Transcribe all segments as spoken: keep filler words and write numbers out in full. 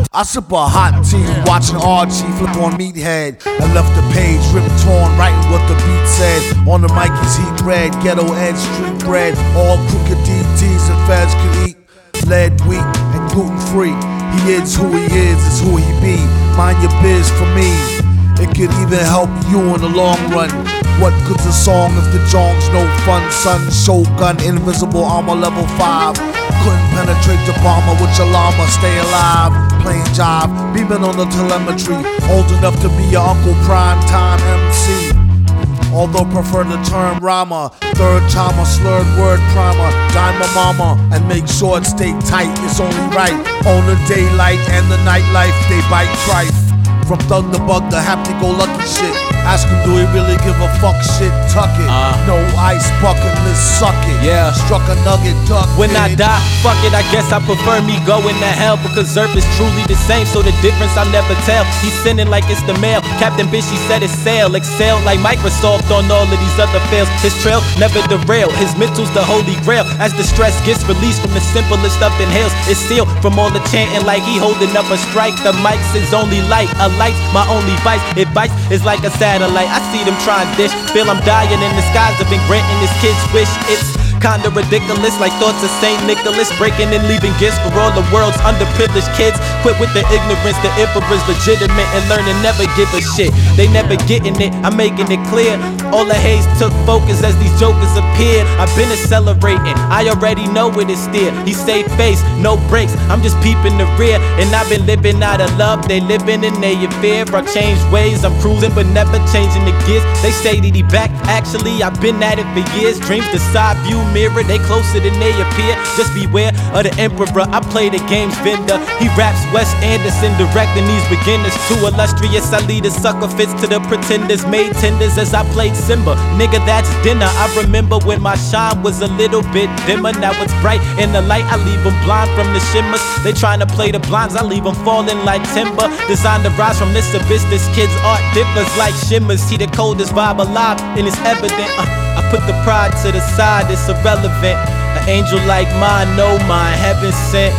I sip a hot tea, watching Archie flip on Meathead. I left the page ripped torn, writing what the beat said. On the mic is heat red, ghetto edge, street bread. All crooked D Ts and feds could eat. Lead, wheat, and gluten free. He is who he is, is who he be. Mind your biz for me. It could even help you in the long run. What good's a song if the jong's no fun? Son, Shogun, invisible armor level five. Couldn't penetrate the bomber with your llama. Stay alive, playing jive, beaming on the telemetry. Old enough to be your Uncle Prime Time M C. Although prefer the term rhymer. Third timer, slurred word primer. Dime my mama and make sure it stay tight. It's only right. On the daylight and the nightlife, they bite trife. From Thunderbug to happy-go-lucky shit. Ask him, do he really give a fuck shit? Tuck it. Uh, no ice bucket, let's suck it. Yeah. Struck a nugget, duck When it. I die, fuck it, I guess I prefer me going to hell. Because Earth is truly the same, so the difference I'll never tell. He's sending like it's the mail. Captain Bishy said it's sail. Excel like Microsoft on all of these other fails. His trail never derail. His mental's the holy grail. As the stress gets released from the simplest of inhales, it's sealed from all the chanting like he holding up a strike. The mic's his only light. A light's my only vice. It bites is like a satellite. I see them trying dish. Feel I'm dying in the skies. I've been granting this kid's wish. It's kinda ridiculous, like thoughts of Saint Nicholas, breaking and leaving gifts for all the world's underprivileged kids. Quit with the ignorance, the emperor's legitimate and learning never give a shit. They never getting it, I'm making it clear. All the haze took focus as these jokers appeared. I've been accelerating, I already know it is steer. He stay face, no brakes, I'm just peeping the rear. And I've been living out of love, they living in their fear. I changed ways, I'm cruising but never changing the gears. They say that he back, actually I've been at it for years. Dreams the side view mirror, they closer than they appear. Just beware of the emperor, I play the game's vendor. He raps Wes Anderson, directing these beginners. Too illustrious, I lead a sucker fits to the pretenders. Made tenders as I played Simba, nigga that's dinner. I remember when my shine was a little bit dimmer. Now it's bright in the light, I leave them blind from the shimmers. They trying to play the blinds, I leave them falling like timber. Designed to rise from this abyss, this kid's art differs like shimmers. He the coldest vibe alive, and it's evident. uh, I put the pride to the side, it's irrelevant. An angel like mine, no mine, heaven sent.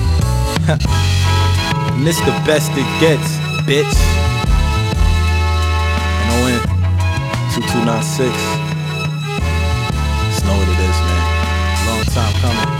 And this the best it gets, bitch. N O N two two nine six. Just know what it is, man. Long time coming.